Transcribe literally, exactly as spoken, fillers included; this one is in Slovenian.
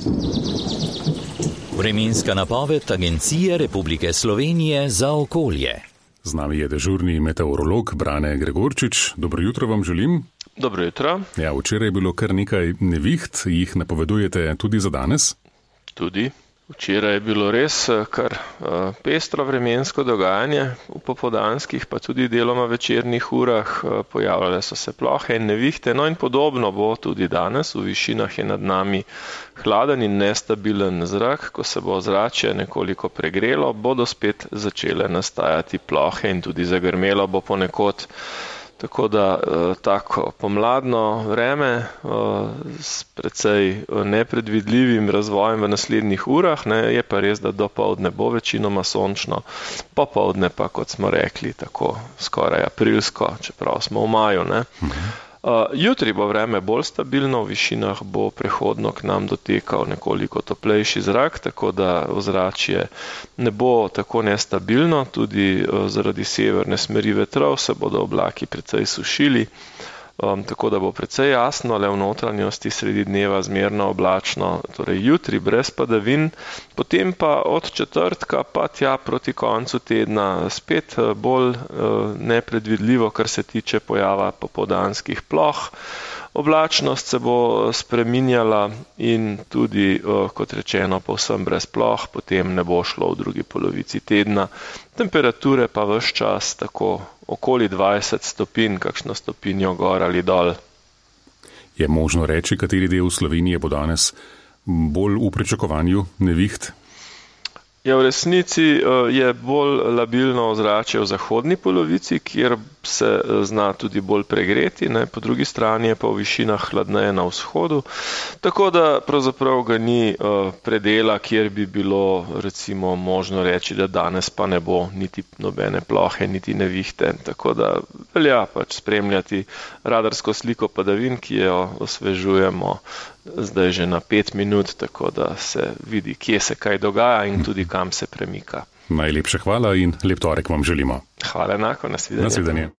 Vremenska napoved Agencije Republike Slovenije za okolje. Z nami je dežurni meteorolog Brane Gregorčič. Dobro jutro vam želim. Dobro jutro. Ja, včeraj je bilo kar nekaj neviht, jih napovedujete tudi za danes? Tudi. Včeraj je bilo res kar uh, pestro vremensko dogajanje, v popoldanskih pa tudi deloma večernih urah uh, pojavljale so se plohe in nevihte, no in podobno bo tudi danes. V višinah je nad nami hladen in nestabilen zrak, ko se bo ozračje nekoliko pregrelo, bodo spet začele nastajati plohe in tudi zagrmelo bo ponekod. Tako da tako pomladno vreme s precej nepredvidljivim razvojem v naslednjih urah, ne, je pa res, da dopoldne bo večinoma sončno, popoldne pa, kot smo rekli, tako skoraj aprilsko, čeprav smo v maju. Ne. Uh, jutri bo vreme bolj stabilno, v višinah bo prehodno k nam dotekal nekoliko toplejši zrak, tako da ozračje ne bo tako nestabilno, tudi uh, zaradi severne smeri vetrov se bodo oblaki precej sušili, um, tako da bo precej jasno, le v notranjosti sredi dneva zmerno oblačno, torej jutri brez padavin, potem pa od četrtka pa tja proti koncu tedna spet bolj uh, nepredvidljivo, kar se tiče pojava popoldanskih ploh. Oblačnost se bo spreminjala in tudi, uh, kot rečeno, povsem brez ploh, potem ne bo šlo v drugi polovici tedna. Temperature pa ves čas tako okoli dvajset stopinj, kakšno stopinjo gor ali dol. Je možno reči, kateri del Slovenije bo danes bolj v pričakovanju neviht? Ja, v resnici je bolj labilno ozračje v zahodni polovici, kjer se zna tudi bolj pregreti, ne? Po drugi strani je pa v višinah hladneje na vzhodu, tako da pravzaprav ga ni uh, predela, kjer bi bilo recimo možno reči, da danes pa ne bo niti nobene plohe, niti nevihte, tako da velja pač spremljati radarsko sliko padavin, ki jo osvežujemo zdaj že na pet minut, tako da se vidi, kje se kaj dogaja in tudi kam se premika. Najlepša hvala in lep torek vam želimo. Hvala enako, nasvidenje. Nasvidenje.